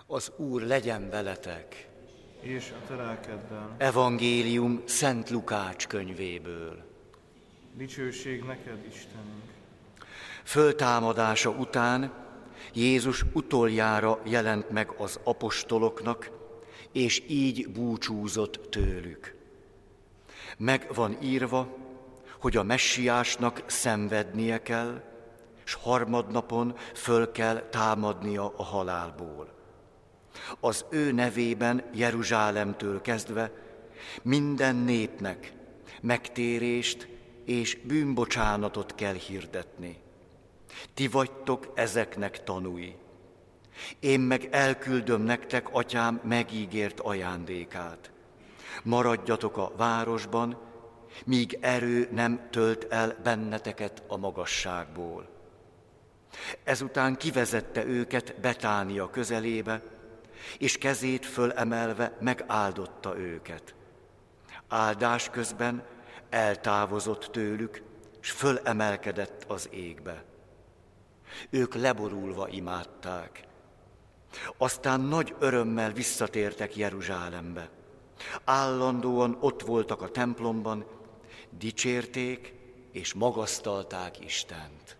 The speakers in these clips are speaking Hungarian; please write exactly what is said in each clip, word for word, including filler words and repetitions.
Az Úr legyen veletek. És a te lelkeddel. Evangélium Szent Lukács könyvéből. Dicsőség neked, Istenünk. Föltámadása után Jézus utoljára jelent meg az apostoloknak, és így búcsúzott tőlük. Meg van írva, hogy a messiásnak szenvednie kell, s harmadnapon föl kell támadnia a halálból. Az ő nevében Jeruzsálemtől kezdve minden népnek megtérést és bűnbocsánatot kell hirdetni. Ti vagytok ezeknek tanúi. Én meg elküldöm nektek atyám megígért ajándékát. Maradjatok a városban, míg erő nem tölt el benneteket a magasságból. Ezután kivezette őket Betánia közelébe, és kezét fölemelve megáldotta őket. Áldás közben eltávozott tőlük, s fölemelkedett az égbe. Ők leborulva imádták. Aztán nagy örömmel visszatértek Jeruzsálembe. Állandóan ott voltak a templomban, dicsérték és magasztalták Istent.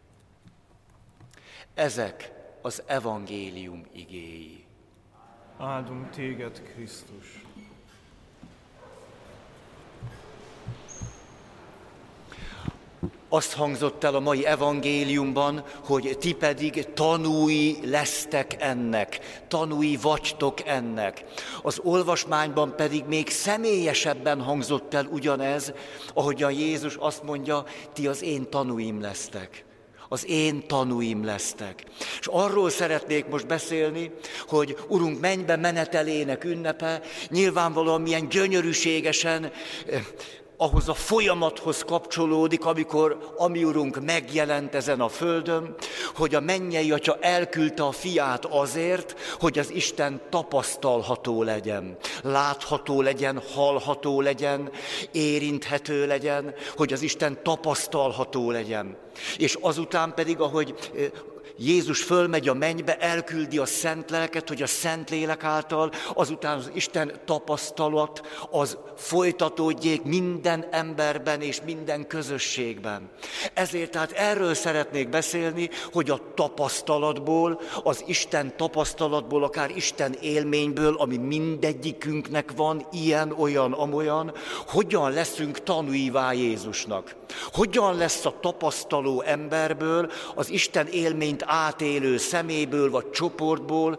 Ezek az evangélium igéi. Áldunk téged, Krisztus! Azt hangzott el a mai evangéliumban, hogy ti pedig tanúi lesztek ennek, tanúi vagytok ennek. Az olvasmányban pedig még személyesebben hangzott el ugyanez, ahogyan Jézus azt mondja, ti az én tanúim lesztek. Az én tanúim lesztek. És arról szeretnék most beszélni, hogy Urunk mennybe menetelének ünnepe, nyilvánvalóan milyen gyönyörűségesen ahhoz a folyamathoz kapcsolódik, amikor a mi Urunk megjelent ezen a földön, hogy a mennyei Atya elküldte a fiát azért, hogy az Isten tapasztalható legyen, látható legyen, hallható legyen, érinthető legyen, hogy az Isten tapasztalható legyen. És azután pedig, ahogy Jézus fölmegy a mennybe, elküldi a Szent Lelket, hogy a Szent Lélek által azután az Isten tapasztalat az folytatódjék minden emberben és minden közösségben. Ezért tehát erről szeretnék beszélni, hogy a tapasztalatból, az Isten tapasztalatból, akár Isten élményből, ami mindegyikünknek van, ilyen, olyan, amolyan, hogyan leszünk tanúivá Jézusnak. Hogyan lesz a tapasztaló emberből, az Isten élményt átélő szeméből vagy csoportból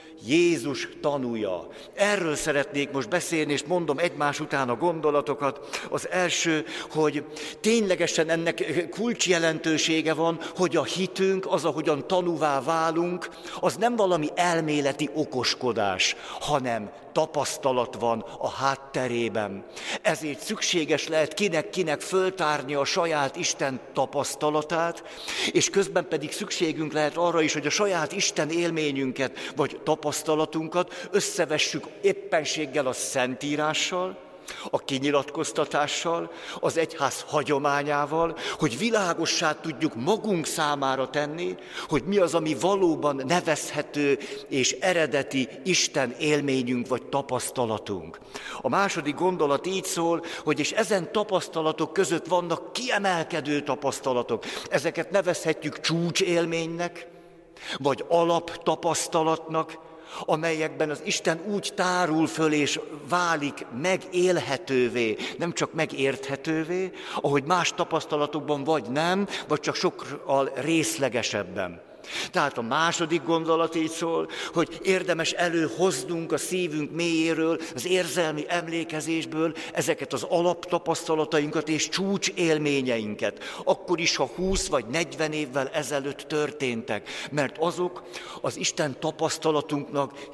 Jézus tanúja. Erről szeretnék most beszélni, és mondom egymás után a gondolatokat. Az első, hogy ténylegesen ennek kulcsjelentősége van, hogy a hitünk, az, ahogyan tanúvá válunk, az nem valami elméleti okoskodás, hanem tapasztalat van a hátterében. Ezért szükséges lehet kinek-kinek föltárni a saját Isten tapasztalatát, és közben pedig szükségünk lehet arra is, hogy a saját Isten élményünket, vagy tapasztalatunkat összevessük éppenséggel a Szentírással, a kinyilatkoztatással, az egyház hagyományával, hogy világossá tudjuk magunk számára tenni, hogy mi az, ami valóban nevezhető és eredeti Isten élményünk vagy tapasztalatunk. A második gondolat így szól, hogy és ezen tapasztalatok között vannak kiemelkedő tapasztalatok. Ezeket nevezhetjük csúcsélménynek, vagy alaptapasztalatnak, amelyekben az Isten úgy tárul föl és válik megélhetővé, nem csak megérthetővé, ahogy más tapasztalatokban vagy nem, vagy csak sokkal részlegesebben. Tehát a második gondolat így szól, hogy érdemes előhoznunk a szívünk mélyéről, az érzelmi emlékezésből ezeket az alaptapasztalatainkat és csúcsélményeinket, akkor is, ha húsz vagy negyven évvel ezelőtt történtek, mert azok az Isten tapasztalatunknak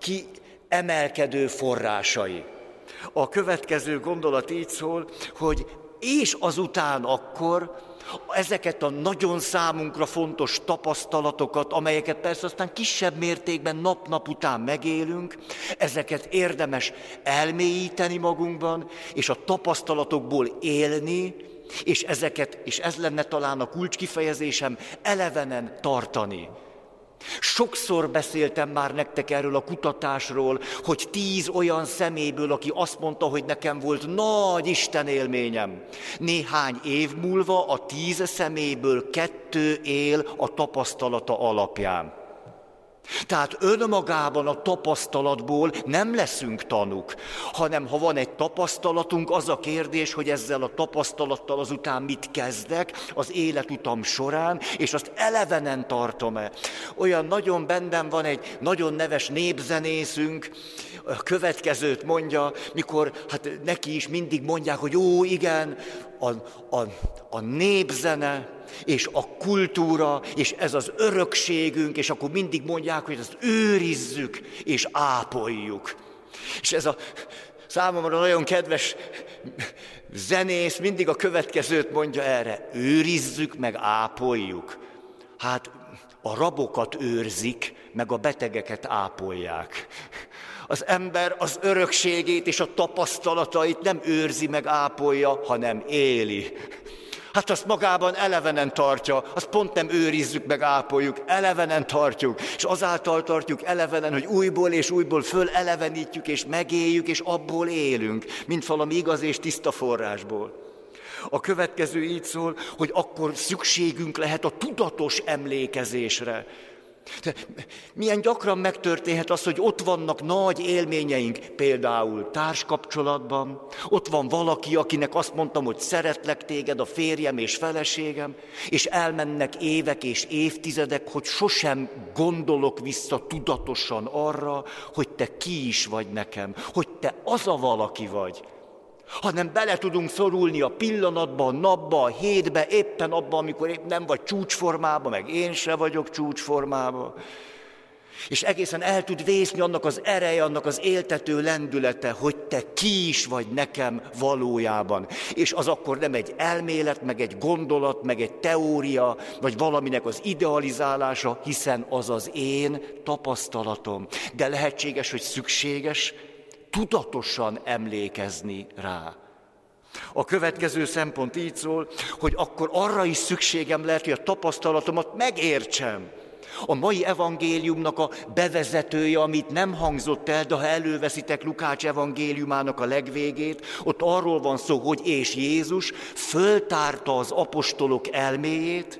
kiemelkedő forrásai. A következő gondolat így szól, hogy és azután akkor ezeket a nagyon számunkra fontos tapasztalatokat, amelyeket persze aztán kisebb mértékben nap-nap után megélünk, ezeket érdemes elmélyíteni magunkban, és a tapasztalatokból élni, és ezeket, és ez lenne talán a kulcskifejezésem, elevenen tartani. Sokszor beszéltem már nektek erről a kutatásról, hogy tíz olyan személyből, aki azt mondta, hogy nekem volt nagy Isten élményem. Néhány év múlva a tíz személyből kettő él a tapasztalata alapján. Tehát önmagában a tapasztalatból nem leszünk tanúk, hanem ha van egy tapasztalatunk, az a kérdés, hogy ezzel a tapasztalattal azután mit kezdek az életutam során, és azt elevenen tartom-e. Olyan nagyon bennem van egy nagyon neves népzenészünk, a következőt mondja, mikor hát neki is mindig mondják, hogy ó, igen, a, a, a népzene, és a kultúra, és ez az örökségünk, és akkor mindig mondják, hogy ezt őrizzük, és ápoljuk. És ez a számomra nagyon kedves zenész mindig a következőt mondja erre, őrizzük, meg ápoljuk. Hát a rabokat őrzik, meg a betegeket ápolják. Az ember az örökségét és a tapasztalatait nem őrzi, meg ápolja, hanem éli. Hát azt magában elevenen tartja, azt pont nem őrizzük meg, ápoljuk, elevenen tartjuk, és azáltal tartjuk elevenen, hogy újból és újból fölelevenítjük, és megéljük, és abból élünk, mint valami igaz és tiszta forrásból. A következő így szól, hogy akkor szükségünk lehet a tudatos emlékezésre. De milyen gyakran megtörténhet az, hogy ott vannak nagy élményeink, például társkapcsolatban, ott van valaki, akinek azt mondtam, hogy szeretlek téged, a férjem és feleségem, és elmennek évek és évtizedek, hogy sosem gondolok vissza tudatosan arra, hogy te ki is vagy nekem, hogy te az a valaki vagy. Hanem bele tudunk szorulni a pillanatba, a napba, a hétbe, éppen abban, amikor épp nem vagy csúcsformában, meg én se vagyok csúcsformában. És egészen el tud vészni annak az ereje, annak az éltető lendülete, hogy te ki is vagy nekem valójában. És az akkor nem egy elmélet, meg egy gondolat, meg egy teória, vagy valaminek az idealizálása, hiszen az az én tapasztalatom. De lehetséges, hogy szükséges tudatosan emlékezni rá. A következő szempont így szól, hogy akkor arra is szükségem lehet, hogy a tapasztalatomat megértsem. A mai evangéliumnak a bevezetője, amit nem hangzott el, de ha előveszitek Lukács evangéliumának a legvégét, ott arról van szó, hogy és Jézus föltárta az apostolok elméjét,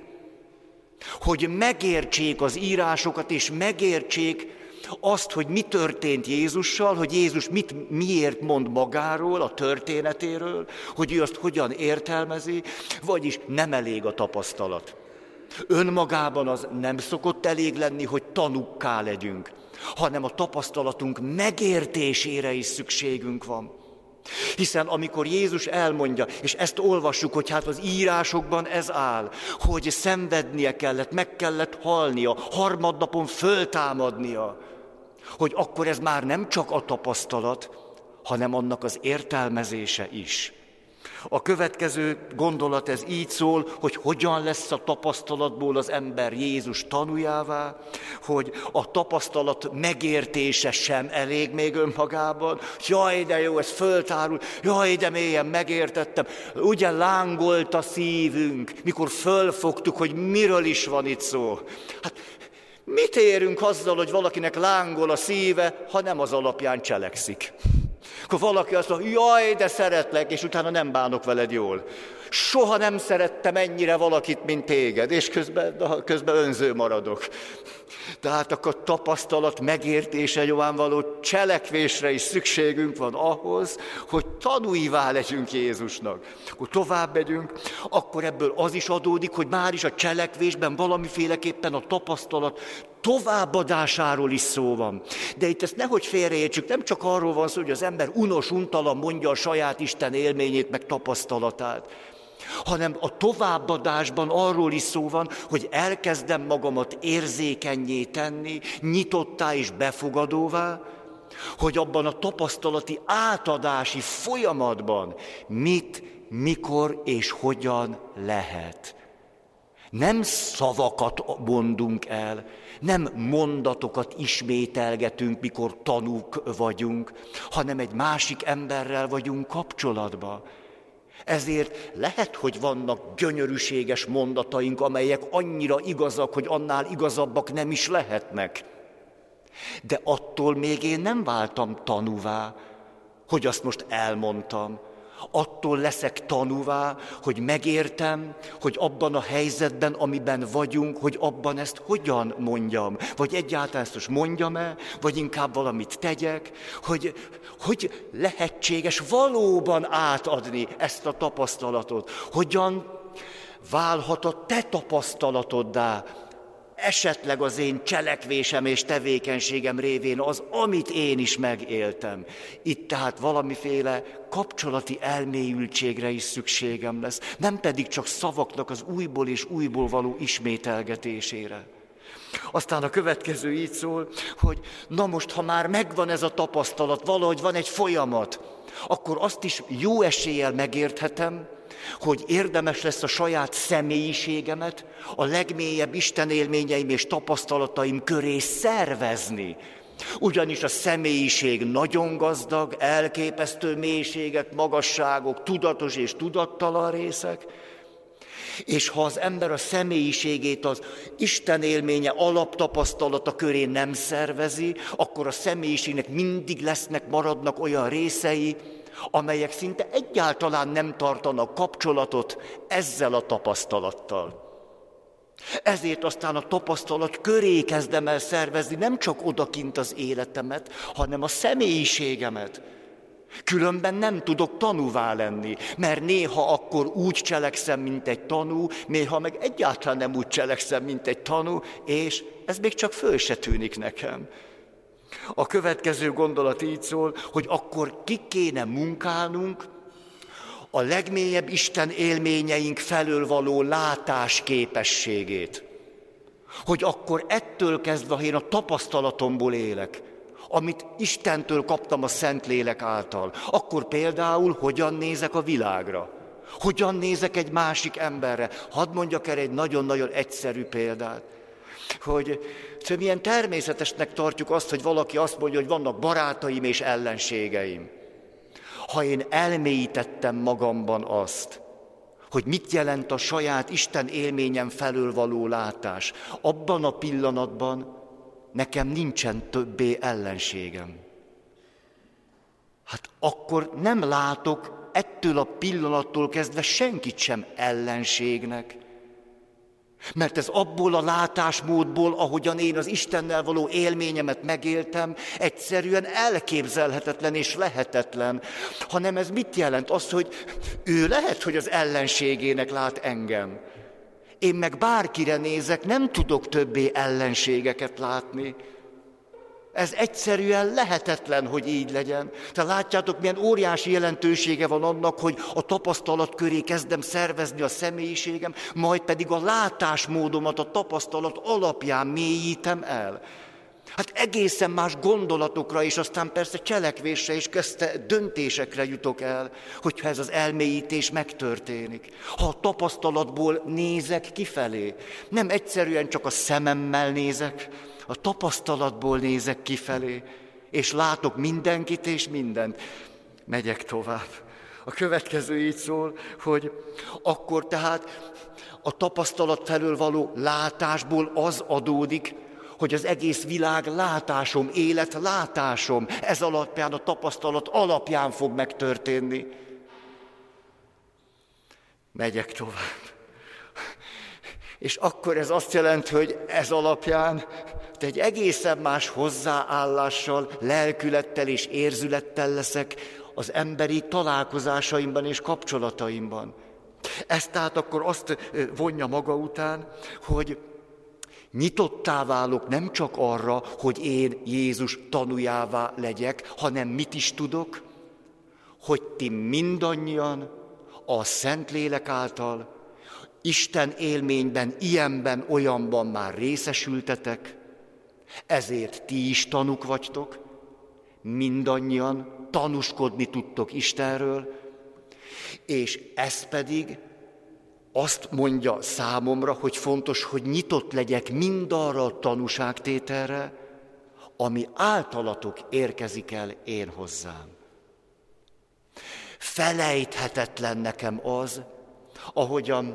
hogy megértsék az írásokat, és megértsék azt, hogy mi történt Jézussal, hogy Jézus mit, miért mond magáról, a történetéről, hogy ő azt hogyan értelmezi, vagyis nem elég a tapasztalat. Önmagában az nem szokott elég lenni, hogy tanukká legyünk, hanem a tapasztalatunk megértésére is szükségünk van. Hiszen amikor Jézus elmondja, és ezt olvassuk, hogy hát az írásokban ez áll, hogy szenvednie kellett, meg kellett halnia, harmadnapon föltámadnia, hogy akkor ez már nem csak a tapasztalat, hanem annak az értelmezése is. A következő gondolat ez így szól, hogy hogyan lesz a tapasztalatból az ember Jézus tanújává, hogy a tapasztalat megértése sem elég még önmagában. Jaj, de jó, ez föltárul, jaj, de mélyen megértettem. Ugye lángolt a szívünk, mikor fölfogtuk, hogy miről is van itt szó. Hát mit érünk azzal, hogy valakinek lángol a szíve, ha nem az alapján cselekszik? Akkor valaki azt mondja, jaj, de szeretlek, és utána nem bánok veled jól. Soha nem szerettem ennyire valakit, mint téged, és közben, közben önző maradok. Tehát akkor tapasztalat megértése nyilvánvaló cselekvésre is szükségünk van ahhoz, hogy tanúivá legyünk Jézusnak. Akkor tovább megyünk, akkor ebből az is adódik, hogy már is a cselekvésben valamiféleképpen a tapasztalat továbbadásáról is szó van. De itt ezt nehogy félreértsük, nem csak arról van szó, hogy az ember unos, untalan mondja a saját Isten élményét, meg tapasztalatát, hanem a továbbadásban arról is szó van, hogy elkezdem magamat érzékennyé tenni, nyitottá és befogadóvá, hogy abban a tapasztalati átadási folyamatban mit, mikor és hogyan lehet. Nem szavakat mondunk el, nem mondatokat ismételgetünk, mikor tanúk vagyunk, hanem egy másik emberrel vagyunk kapcsolatban. Ezért lehet, hogy vannak gyönyörűséges mondataink, amelyek annyira igazak, hogy annál igazabbak nem is lehetnek. De attól még én nem váltam tanúvá, hogy azt most elmondtam. Attól leszek tanúvá, hogy megértem, hogy abban a helyzetben, amiben vagyunk, hogy abban ezt hogyan mondjam. Vagy egyáltalán ezt most mondjam-e, vagy inkább valamit tegyek, hogy, hogy lehetséges valóban átadni ezt a tapasztalatot. Hogyan válhat a te tapasztalatoddá, esetleg az én cselekvésem és tevékenységem révén az, amit én is megéltem. Itt tehát valamiféle kapcsolati elmélyültségre is szükségem lesz, nem pedig csak szavaknak az újból és újból való ismételgetésére. Aztán a következő így szól, hogy na most, ha már megvan ez a tapasztalat, valahogy van egy folyamat, akkor azt is jó eséllyel megérthetem, hogy érdemes lesz a saját személyiségemet a legmélyebb Isten élményeim és tapasztalataim köré szervezni. Ugyanis a személyiség nagyon gazdag, elképesztő mélységek, magasságok, tudatos és tudattalan részek, és ha az ember a személyiségét az Isten élménye alaptapasztalata köré nem szervezi, akkor a személyiségnek mindig lesznek, maradnak olyan részei, amelyek szinte egyáltalán nem tartanak kapcsolatot ezzel a tapasztalattal. Ezért aztán a tapasztalat köré kezdem el szervezni nem csak odakint az életemet, hanem a személyiségemet. Különben nem tudok tanúvá lenni, mert néha akkor úgy cselekszem, mint egy tanú, néha meg egyáltalán nem úgy cselekszem, mint egy tanú, és ez még csak föl se tűnik nekem. A következő gondolat így szól, hogy akkor ki kéne munkálnunk a legmélyebb Isten élményeink felől való látás képességét. Hogy akkor ettől kezdve, ha én a tapasztalatomból élek, amit Istentől kaptam a Szentlélek által, akkor például hogyan nézek a világra, hogyan nézek egy másik emberre. Hadd mondjak erre egy nagyon-nagyon egyszerű példát, hogy szóval milyen természetesnek tartjuk azt, hogy valaki azt mondja, hogy vannak barátaim és ellenségeim. Ha én elmélyítettem magamban azt, hogy mit jelent a saját Isten élményem felől való látás, abban a pillanatban nekem nincsen többé ellenségem. Hát akkor nem látok ettől a pillanattól kezdve senkit sem ellenségnek. Mert ez abból a látásmódból, ahogyan én az Istennel való élményemet megéltem, egyszerűen elképzelhetetlen és lehetetlen. Hanem ez mit jelent? Az, hogy ő lehet, hogy az ellenségének lát engem. Én meg bárkire nézek, nem tudok többé ellenségeket látni. Ez egyszerűen lehetetlen, hogy így legyen. Tehát látjátok, milyen óriási jelentősége van annak, hogy a tapasztalat köré kezdem szervezni a személyiségem, majd pedig a látásmódomat a tapasztalat alapján mélyítem el. Hát egészen más gondolatokra, és aztán persze cselekvésre és közte döntésekre jutok el, hogyha ez az elmélyítés megtörténik. Ha a tapasztalatból nézek kifelé, nem egyszerűen csak a szememmel nézek, a tapasztalatból nézek kifelé, és látok mindenkit és mindent. Megyek tovább. A következő így szól, hogy akkor tehát a tapasztalat felől való látásból az adódik, hogy az egész világ látásom, élet látásom, ez alapján, a tapasztalat alapján fog megtörténni. Megyek tovább. És akkor ez azt jelenti, hogy ez alapján te egy egészen más hozzáállással, lelkülettel és érzülettel leszek az emberi találkozásaimban és kapcsolataimban. Ez tehát akkor azt vonja maga után, hogy nyitottá válok nem csak arra, hogy én Jézus tanújává legyek, hanem mit is tudok, hogy ti mindannyian a Szentlélek által Isten élményben, ilyenben, olyanban már részesültetek, ezért ti is tanúk vagytok, mindannyian tanúskodni tudtok Istenről, és ez pedig azt mondja számomra, hogy fontos, hogy nyitott legyek mindarra a tanúságtételre, ami általatok érkezik el én hozzám. Felejthetetlen nekem az, ahogyan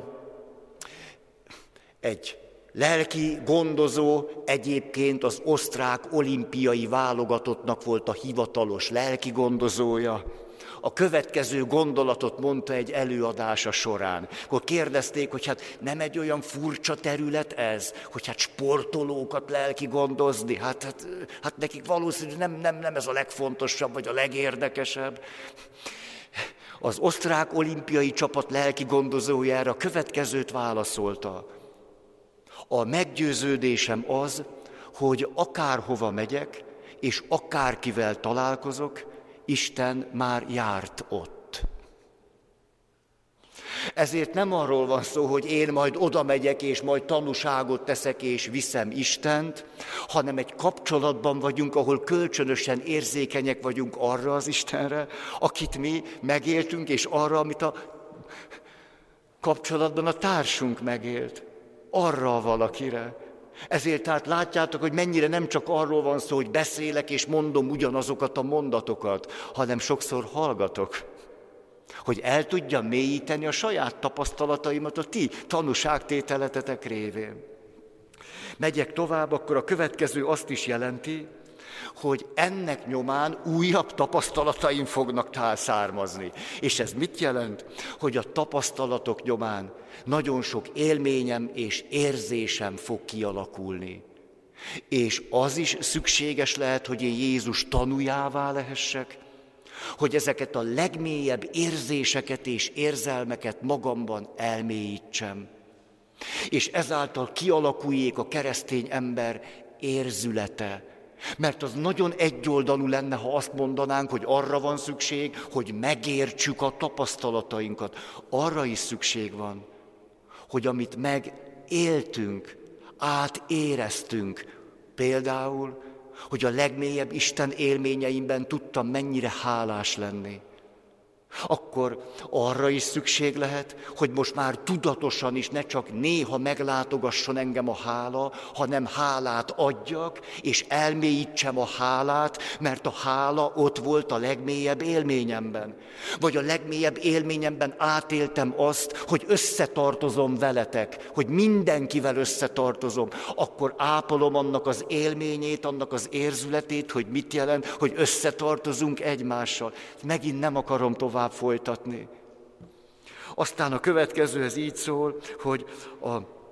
egy lelki gondozó egyébként az osztrák olimpiai válogatottnak volt a hivatalos lelki gondozója. A következő gondolatot mondta egy előadása során. Akkor kérdezték, hogy hát nem egy olyan furcsa terület ez, hogy hát sportolókat lelki gondozni, hát, hát, hát nekik valószínűleg nem, nem, nem ez a legfontosabb, vagy a legérdekesebb. Az osztrák olimpiai csapat lelki gondozójára a következőt válaszolta. A meggyőződésem az, hogy akárhova megyek, és akárkivel találkozok, Isten már járt ott. Ezért nem arról van szó, hogy én majd oda megyek, és majd tanúságot teszek, és viszem Istent, hanem egy kapcsolatban vagyunk, ahol kölcsönösen érzékenyek vagyunk arra az Istenre, akit mi megéltünk, és arra, amit a kapcsolatban a társunk megélt. Arra a valakire. Ezért tehát látjátok, hogy mennyire nem csak arról van szó, hogy beszélek és mondom ugyanazokat a mondatokat, hanem sokszor hallgatok, hogy el tudjam mélyíteni a saját tapasztalataimat a ti tanúságtételetetek révén. Megyek tovább, akkor a következő azt is jelenti, hogy ennek nyomán újabb tapasztalataim fognak származni. És ez mit jelent? Hogy a tapasztalatok nyomán nagyon sok élményem és érzésem fog kialakulni. És az is szükséges lehet, hogy én Jézus tanújává lehessek, hogy ezeket a legmélyebb érzéseket és érzelmeket magamban elmélyítsem. És ezáltal kialakuljék a keresztény ember érzülete. Mert az nagyon egyoldalú lenne, ha azt mondanánk, hogy arra van szükség, hogy megértsük a tapasztalatainkat. Arra is szükség van, hogy amit megéltünk, átéreztünk, például, hogy a legmélyebb Isten élményeimben tudtam mennyire hálás lenni. Akkor arra is szükség lehet, hogy most már tudatosan is ne csak néha meglátogasson engem a hála, hanem hálát adjak, és elmélyítsem a hálát, mert a hála ott volt a legmélyebb élményemben. Vagy a legmélyebb élményemben átéltem azt, hogy összetartozom veletek, hogy mindenkivel összetartozom, akkor ápolom annak az élményét, annak az érzületét, hogy mit jelent, hogy összetartozunk egymással. Megint nem akarom tovább folytatni. Aztán a következő ez így szól, hogy a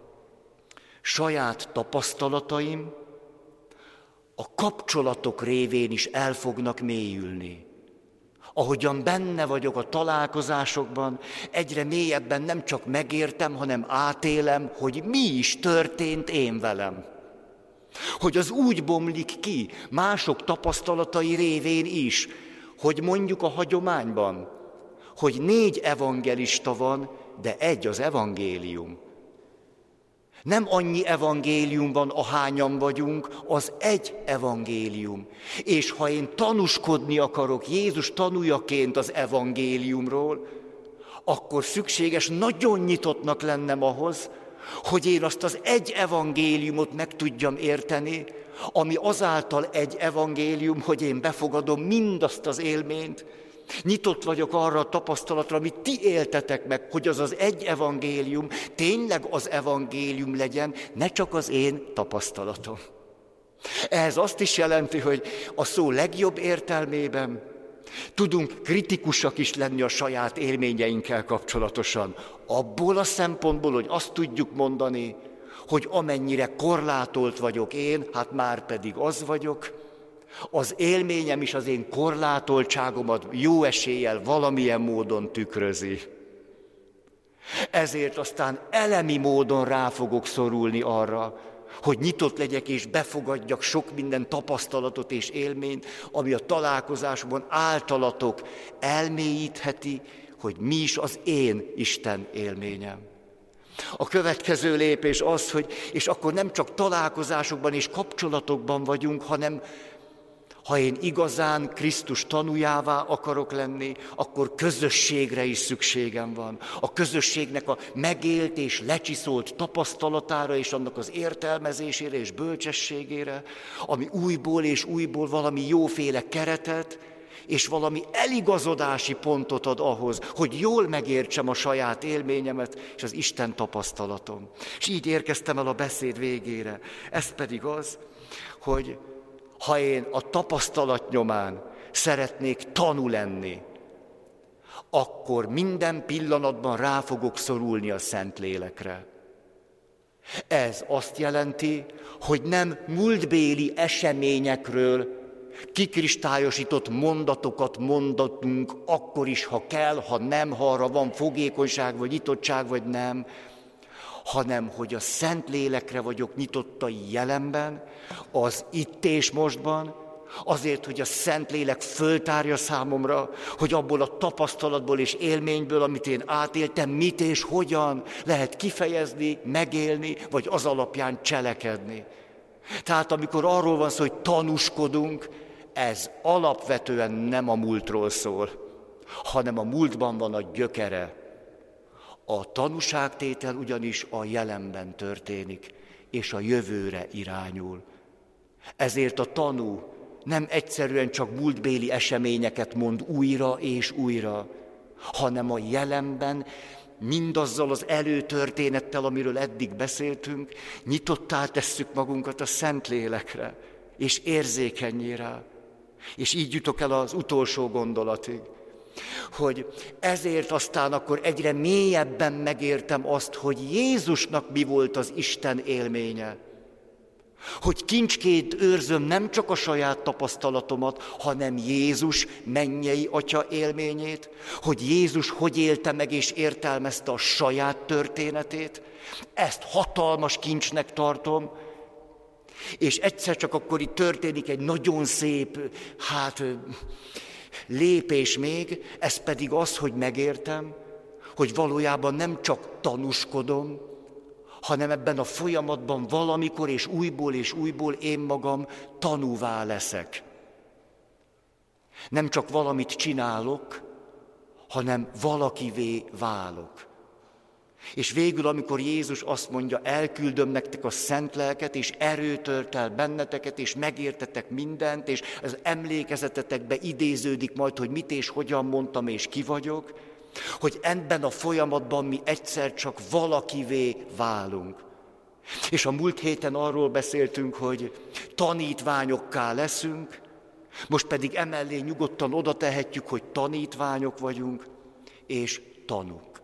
saját tapasztalataim a kapcsolatok révén is el fognak mélyülni. Ahogyan benne vagyok a találkozásokban, egyre mélyebben nem csak megértem, hanem átélem, hogy mi is történt én velem. Hogy az úgy bomlik ki mások tapasztalatai révén is, hogy mondjuk a hagyományban, hogy négy evangelista van, de egy az evangélium. Nem annyi evangélium van, ahányan vagyunk, az egy evangélium. És ha én tanúskodni akarok Jézus tanújaként az evangéliumról, akkor szükséges nagyon nyitottnak lennem ahhoz, hogy én azt az egy evangéliumot meg tudjam érteni, ami azáltal egy evangélium, hogy én befogadom mindazt az élményt, nyitott vagyok arra a tapasztalatra, amit ti éltetek meg, hogy az az egy evangélium tényleg az evangélium legyen, ne csak az én tapasztalatom. Ez azt is jelenti, hogy a szó legjobb értelmében tudunk kritikusak is lenni a saját élményeinkkel kapcsolatosan. Abból a szempontból, hogy azt tudjuk mondani, hogy amennyire korlátolt vagyok én, hát már pedig az vagyok, az élményem is az én korlátoltságomat jó eséllyel valamilyen módon tükrözi. Ezért aztán elemi módon rá fogok szorulni arra, hogy nyitott legyek és befogadjak sok minden tapasztalatot és élményt, ami a találkozásban általatok elmélyítheti, hogy mi is az én Isten élményem. A következő lépés az, hogy és akkor nem csak találkozásokban és kapcsolatokban vagyunk, hanem ha én igazán Krisztus tanújává akarok lenni, akkor közösségre is szükségem van. A közösségnek a megélt és lecsiszolt tapasztalatára és annak az értelmezésére és bölcsességére, ami újból és újból valami jóféle keretet és valami eligazodási pontot ad ahhoz, hogy jól megértsem a saját élményemet és az Isten tapasztalatom. És így érkeztem el a beszéd végére. Ez pedig az, hogy ha én a tapasztalat nyomán szeretnék tanú lenni, akkor minden pillanatban rá fogok szorulni a Szentlélekre. Ez azt jelenti, hogy nem múltbéli eseményekről kikristályosított mondatokat mondatunk, akkor is, ha kell, ha nem, ha arra van fogékonyság, vagy nyitottság, vagy nem, hanem hogy a Szentlélekre vagyok nyitott a jelenben, az itt és mostban, azért, hogy a Szentlélek föltárja számomra, hogy abból a tapasztalatból és élményből, amit én átéltem, mit és hogyan lehet kifejezni, megélni, vagy az alapján cselekedni. Tehát amikor arról van szó, hogy tanúskodunk, ez alapvetően nem a múltról szól, hanem a múltban van a gyökere. A tanúságtétel ugyanis a jelenben történik, és a jövőre irányul. Ezért a tanú nem egyszerűen csak múltbéli eseményeket mond újra és újra, hanem a jelenben mindazzal az előtörténettel, amiről eddig beszéltünk, nyitottá tesszük magunkat a Szentlélekre, és érzékenyé rá. És így jutok el az utolsó gondolatig, hogy ezért aztán akkor egyre mélyebben megértem azt, hogy Jézusnak mi volt az Isten élménye. Hogy kincsként őrzöm nem csak a saját tapasztalatomat, hanem Jézus mennyei Atya élményét, hogy Jézus hogy élte meg és értelmezte a saját történetét, ezt hatalmas kincsnek tartom, és egyszer csak akkor itt történik egy nagyon szép, hát lépés még, ez pedig az, hogy megértem, hogy valójában nem csak tanúskodom, hanem ebben a folyamatban valamikor és újból és újból én magam tanúvá leszek. Nem csak valamit csinálok, hanem valakivé válok. És végül, amikor Jézus azt mondja, elküldöm nektek a szent lelket, és erőt tölt el benneteket, és megértetek mindent, és az emlékezetetekbe idéződik majd, hogy mit és hogyan mondtam, és ki vagyok, hogy ebben a folyamatban mi egyszer csak valakivé válunk. És a múlt héten arról beszéltünk, hogy tanítványokká leszünk, most pedig emellé nyugodtan oda tehetjük, hogy tanítványok vagyunk, és tanúk.